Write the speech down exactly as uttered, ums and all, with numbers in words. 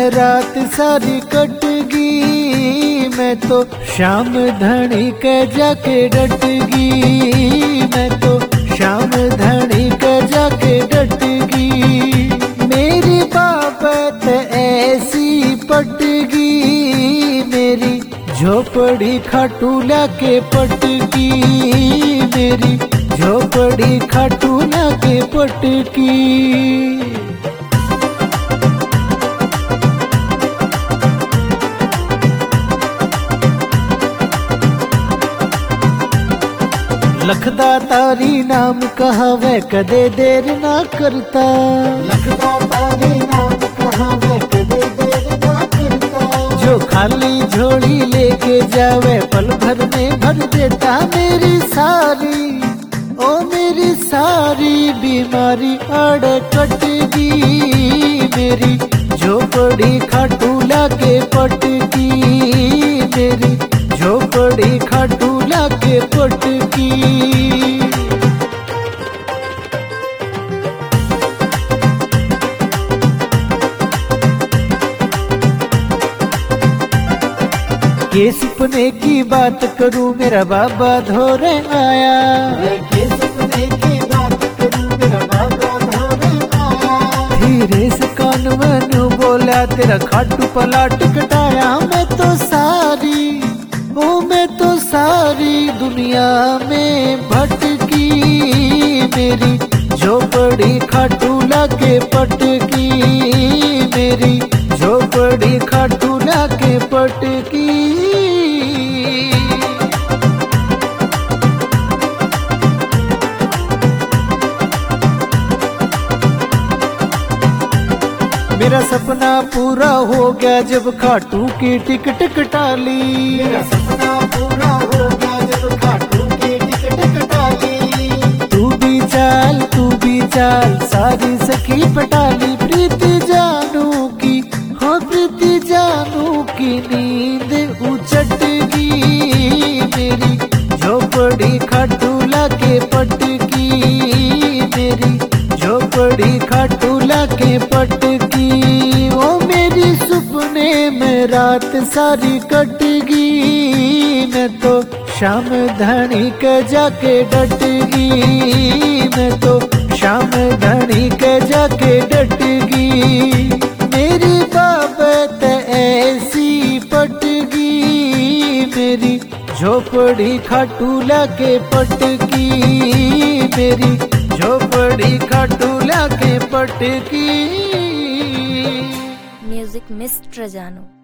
में रात सारी कट गई, मैं तो शाम धनी के जाके डट गई, मैं तो शाम धनी के जाके डट गई। मेरी बाबत ऐसी पट गई, मेरी झोपड़ी खाटूला के पट गई, मेरी झोपड़ी खाटूला के पट की। लखदा तारी नाम कहावे कदे देर ना करता, लखदा तारी नाम कहावे कदे देर ना करता। जो खाली झोली लेके जावे पल भर में भर देता। मेरी सारी ओ मेरी सारी बीमारी अड़ कट गई, मेरी झोपड़ी खाटूला के पट की, मेरी झोपड़ी खाटूला के पट की। के सपने की बात करूं मेरा बाबा धोरे आया, के सपने की बात करूं मेरा बाबा धोरे आया। धीरे से कान मनु बोला तेरा खाटू पलाट कटाया। मैं तो सारी ओ मैं तो सारी दुनिया में भटकी, मेरी झोपड़ी खाटूला के पट की, मेरी झोपड़ी खाटूला के पट की। मेरा सपना पूरा हो गया जब खाटू की टिकट कटाली, मेरा सपना पूरा हो गया जब खाटू की टिकट कटाली। तू भी चाल तू भी चाल सारी सखी पटाली। प्रीति जानू की हो प्रीति जानू की नींद उचट गई, मेरी झोपड़ी खाटूला के पट की, मेरी झोपड़ी खाटूला के पट की। ओ मेरी सपने में रात सारी कट गई, मैं तो शाम धनी के जाके डट गई, मैं तो शाम धनी के जाके डट गई। मेरी बाबत ऐसी पट गई, मेरी झोपड़ी खाटूला के पट की, मेरी झोपड़ी खाटूला के पट की। म्यूजिक मिस्टर जानो।